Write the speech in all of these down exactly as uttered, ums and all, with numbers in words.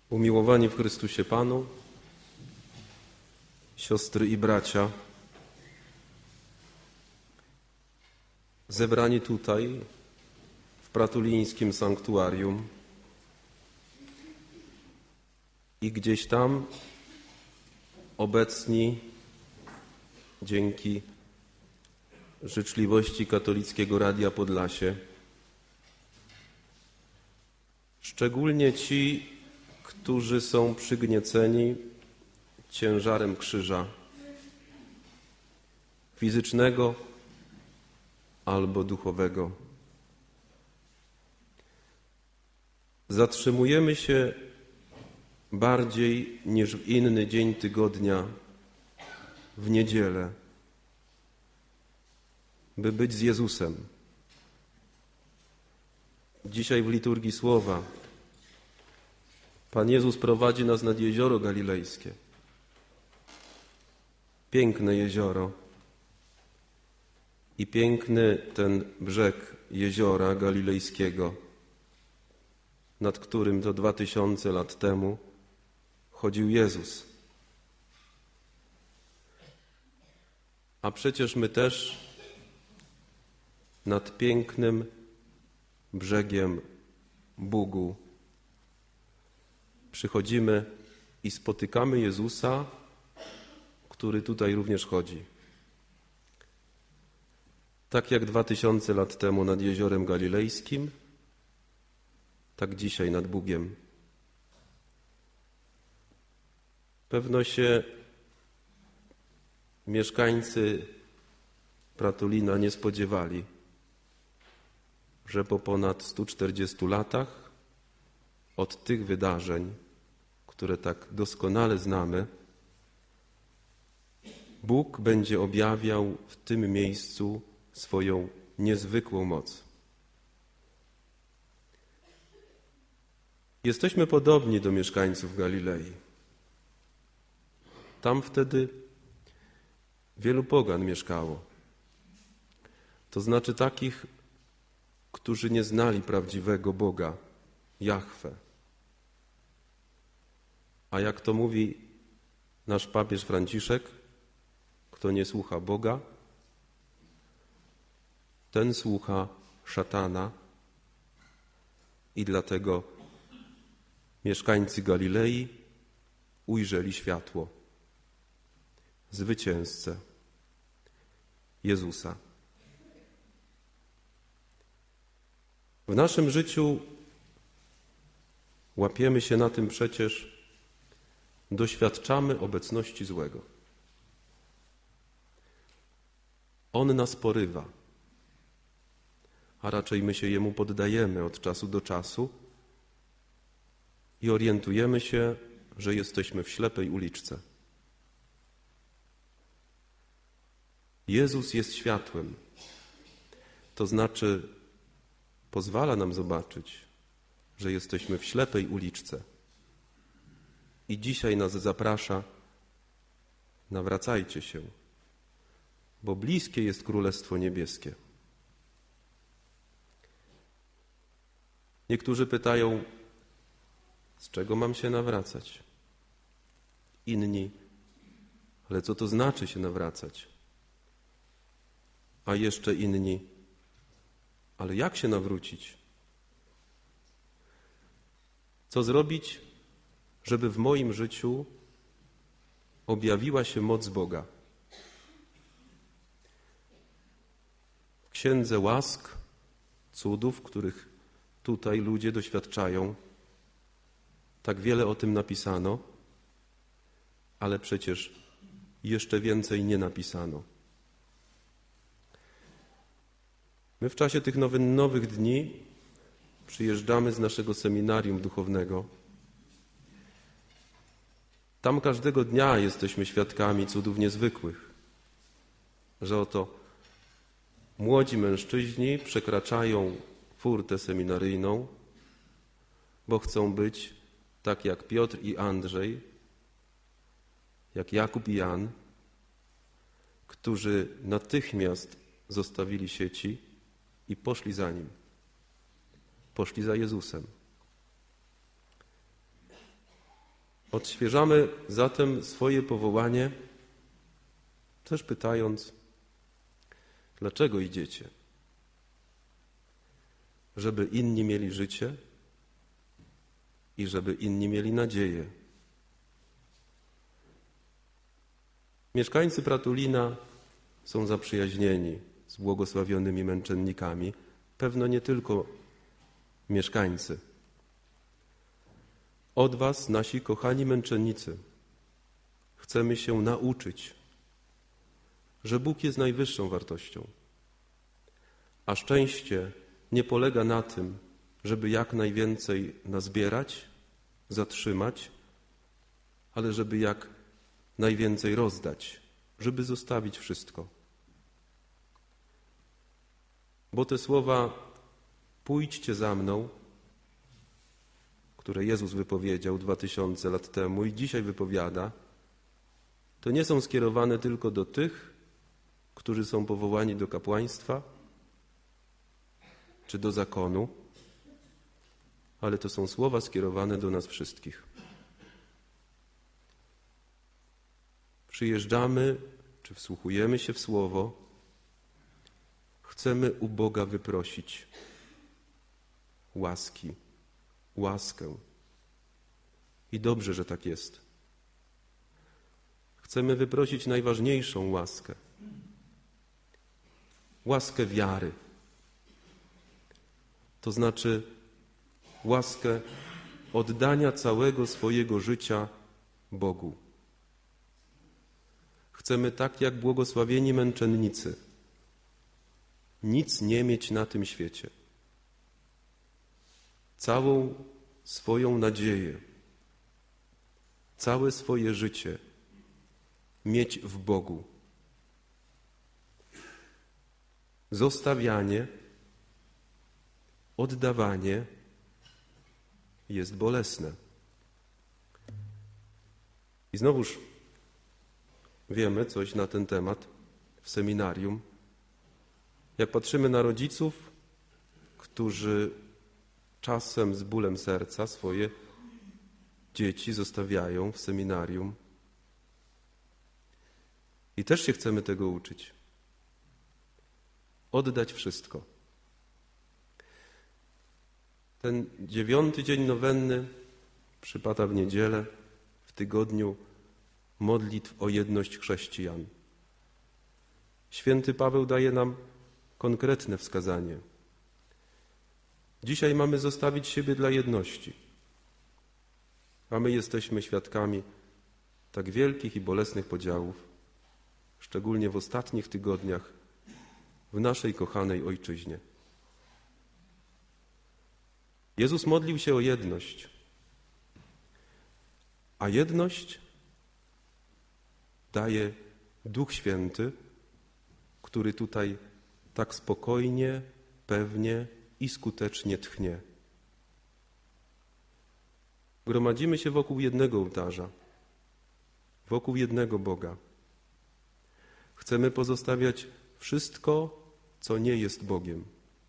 Umiłowani w Chrystusie Panu, siostry i bracia, zebrani tutaj w pratulińskim sanktuarium i gdzieś tam obecni dzięki życzliwości Katolickiego Radia Podlasie, szczególnie ci, którzy są przygnieceni ciężarem krzyża fizycznego albo duchowego. Zatrzymujemy się bardziej niż w inny dzień tygodnia, w niedzielę, by być z Jezusem. Dzisiaj w liturgii słowa Pan Jezus prowadzi nas nad jezioro galilejskie. Piękne jezioro i piękny ten brzeg jeziora galilejskiego, nad którym to dwa tysiące lat temu chodził Jezus. A przecież my też nad pięknym brzegiem Bugu przychodzimy i spotykamy Jezusa, który tutaj również chodzi. Tak jak dwa tysiące lat temu nad jeziorem galilejskim, tak dzisiaj nad Bugiem. Pewno się mieszkańcy Pratulina nie spodziewali, że po ponad stu czterdziestu latach od tych wydarzeń, które tak doskonale znamy, Bóg będzie objawiał w tym miejscu swoją niezwykłą moc. Jesteśmy podobni do mieszkańców Galilei. Tam wtedy wielu pogan mieszkało. To znaczy takich, którzy nie znali prawdziwego Boga, Jahwe. A jak to mówi nasz papież Franciszek, kto nie słucha Boga, ten słucha szatana i dlatego mieszkańcy Galilei ujrzeli światło, zwycięzcę, Jezusa. W naszym życiu łapiemy się na tym przecież, doświadczamy obecności złego. On nas porywa, a raczej my się Jemu poddajemy od czasu do czasu i orientujemy się, że jesteśmy w ślepej uliczce. Jezus jest światłem, to znaczy pozwala nam zobaczyć, że jesteśmy w ślepej uliczce. I dzisiaj nas zaprasza, nawracajcie się, bo bliskie jest Królestwo Niebieskie. Niektórzy pytają, z czego mam się nawracać? Inni, ale co to znaczy się nawracać? A jeszcze inni, ale jak się nawrócić? Co zrobić, żeby w moim życiu objawiła się moc Boga? W Księdze Łask, cudów, których tutaj ludzie doświadczają, tak wiele o tym napisano, ale przecież jeszcze więcej nie napisano. My w czasie tych nowych dni przyjeżdżamy z naszego seminarium duchownego. Tam każdego dnia jesteśmy świadkami cudów niezwykłych, że oto młodzi mężczyźni przekraczają furtę seminaryjną, bo chcą być tak jak Piotr i Andrzej, jak Jakub i Jan, którzy natychmiast zostawili sieci i poszli za Nim. Poszli za Jezusem. Odświeżamy zatem swoje powołanie, też pytając, dlaczego idziecie? Żeby inni mieli życie i żeby inni mieli nadzieję. Mieszkańcy Pratulina są zaprzyjaźnieni z błogosławionymi męczennikami, pewno nie tylko mieszkańcy. Od was, nasi kochani męczennicy, chcemy się nauczyć, że Bóg jest najwyższą wartością, a szczęście nie polega na tym, żeby jak najwięcej nazbierać, zatrzymać, ale żeby jak najwięcej rozdać, żeby zostawić wszystko. Bo te słowa pójdźcie za mną, które Jezus wypowiedział dwa tysiące lat temu i dzisiaj wypowiada, to nie są skierowane tylko do tych, którzy są powołani do kapłaństwa czy do zakonu, ale to są słowa skierowane do nas wszystkich. Przyjeżdżamy, czy wsłuchujemy się w Słowo, chcemy u Boga wyprosić łaski, łaskę. I dobrze, że tak jest. Chcemy wyprosić najważniejszą łaskę. Łaskę wiary. To znaczy łaskę oddania całego swojego życia Bogu. Chcemy tak jak błogosławieni męczennicy nic nie mieć na tym świecie. Całą swoją nadzieję, całe swoje życie mieć w Bogu. Zostawianie, oddawanie jest bolesne. I znowuż wiemy coś na ten temat w seminarium. Jak patrzymy na rodziców, którzy czasem z bólem serca swoje dzieci zostawiają w seminarium. I też się chcemy tego uczyć. Oddać wszystko. Ten dziewiąty dzień nowenny przypada w niedzielę, w tygodniu modlitw o jedność chrześcijan. Święty Paweł daje nam konkretne wskazanie. Dzisiaj mamy zostawić siebie dla jedności, a my jesteśmy świadkami tak wielkich i bolesnych podziałów, szczególnie w ostatnich tygodniach w naszej kochanej Ojczyźnie. Jezus modlił się o jedność, a jedność daje Duch Święty, który tutaj tak spokojnie, pewnie i skutecznie tchnie. Gromadzimy się wokół jednego ołtarza, wokół jednego Boga. Chcemy pozostawiać wszystko, co nie jest Bogiem.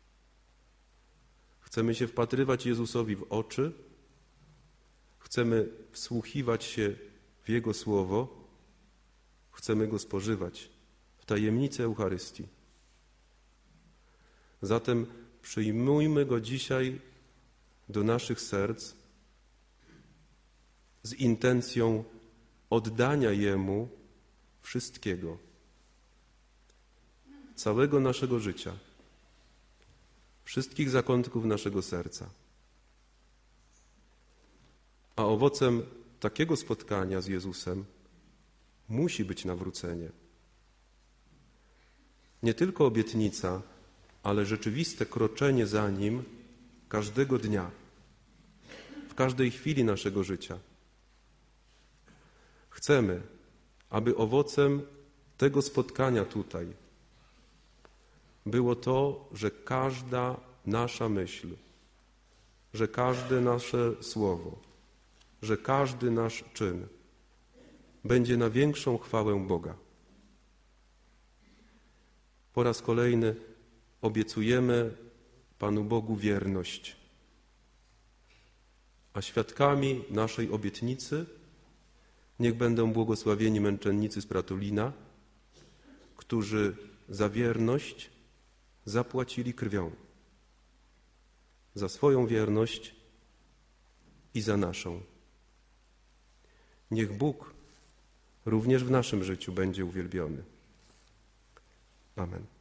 Chcemy się wpatrywać Jezusowi w oczy, chcemy wsłuchiwać się w Jego Słowo, chcemy Go spożywać w tajemnicy Eucharystii. Zatem przyjmujmy Go dzisiaj do naszych serc z intencją oddania Jemu wszystkiego, całego naszego życia, wszystkich zakątków naszego serca. A owocem takiego spotkania z Jezusem musi być nawrócenie. Nie tylko obietnica, ale rzeczywiste kroczenie za Nim każdego dnia, w każdej chwili naszego życia. Chcemy, aby owocem tego spotkania tutaj było to, że każda nasza myśl, że każde nasze słowo, że każdy nasz czyn będzie na większą chwałę Boga. Po raz kolejny obiecujemy Panu Bogu wierność, a świadkami naszej obietnicy Niech będą błogosławieni męczennicy z Pratulina, którzy za wierność zapłacili krwią. Za swoją wierność i za naszą. Niech Bóg również w naszym życiu będzie uwielbiony. Amen.